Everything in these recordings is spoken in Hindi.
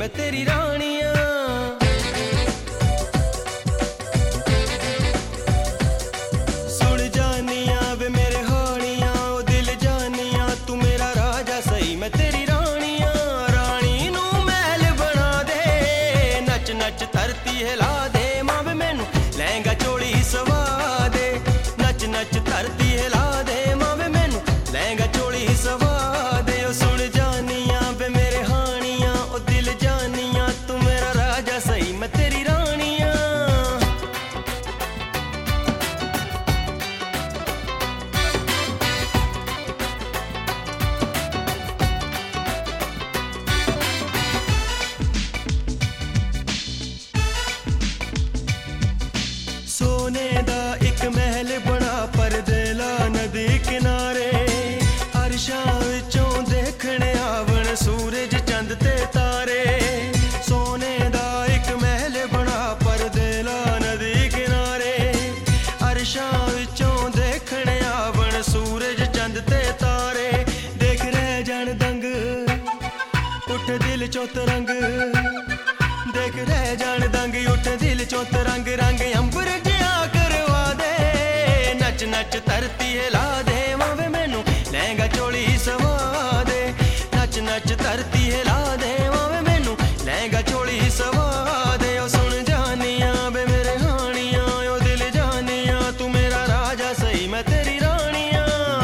मैं तेरी रानिया। सुन जानिया वे मेरे हानिया, ओ दिल जानिया तू मेरा राजा सही मैं तेरी रानिया। रानी नू महल बना दे, नच नच धरती हिला दे, मां वे मैनू लहंगा चोली सवा दे। नच नच धरती हिला दे, मां वे मैनू लहंगा चोली सवा दे। ओ सुन जानिया वे मेरे हानिया, ओ दिल जानिया तू मेरा राजा सही मैं तेरी रानिया। सोने दा एक महल बना परदे ला नदी किनारे, अरशां विचों देखने आवन सूरज चंद ते तारे। सोने दा एक महल बना परदे ला नदी किनारे, अरशां विचों देखने आवन सूरज चंद ते तारे। देख रह जान दंग उठ दिल चों तरंग, देख रह जान दंग उठ दिल चों तरंग। रंग अंबर जिया करवा दे, नच नच धरती हिला दे, मां वे मैनू लहंगा चोली सवा दे। नच नच धरती हिला दे, मां वे मैनू लहंगा चोली सवा दे। ओ सुन जानिया वे मेरे हानिया, ओ दिल जानिया तू मेरा राजा सही मैं तेरी रानिया।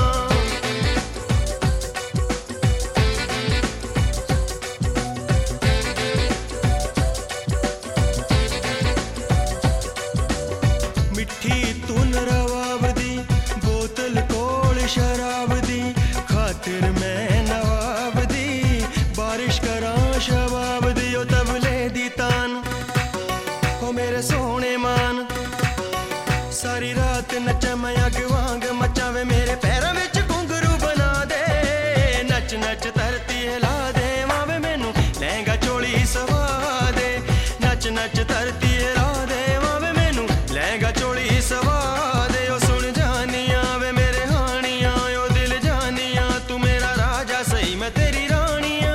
मिठी धुन रवाब दी, बोतल कोल शराब दी, खातिर मैं नवाब दी, बारिश करां शबाब दी। ओ तबले दी तान ओ मेरे सोने मान, सारी रात नचा मैं अग वांग मचा वे मेरे पैरां विच घुंघरू बना दे। नच नच धरती हिला दे, मां वे मैनू लहंगा चोली सवा दे। नच नच धरती हिला दे, मां वे मैनू लहंगा चोली सवा दे। ओ सुन जानिया वे मेरे हानिया, ओ दिल जानिया तू मेरा राजा सही मैं तेरी रानिया।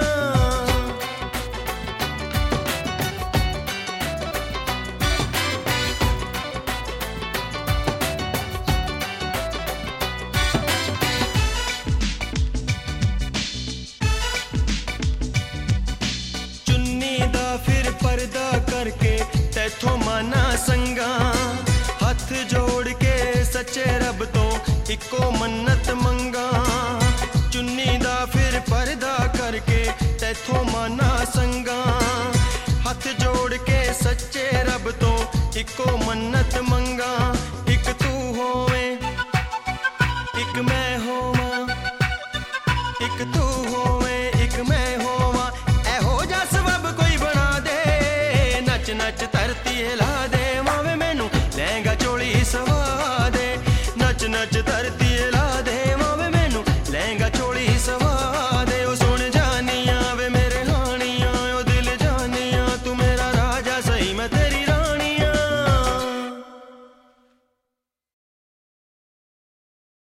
चुन्नी दा फिर पर्दा करके तैथों माना संगा, हथ जोड़ के सच्चे रब तो इको मन्नत मंगा। चुन्नी दा फिर पर्दा करके तैथों माना संगा, हथ जोड़ के सच्चे रब तो इको मन्नत मंगा। एक तू होवे एक मैं होवां, एक तू होवे एक मैं होवां, ऐहो जा सबब कोई बना दे। नच नच धरती हिला दे, मां वे मैनू लहंगा चोली सवा दे। नच नच धरती हिला दे, मां वे मैनू लहंगा चोली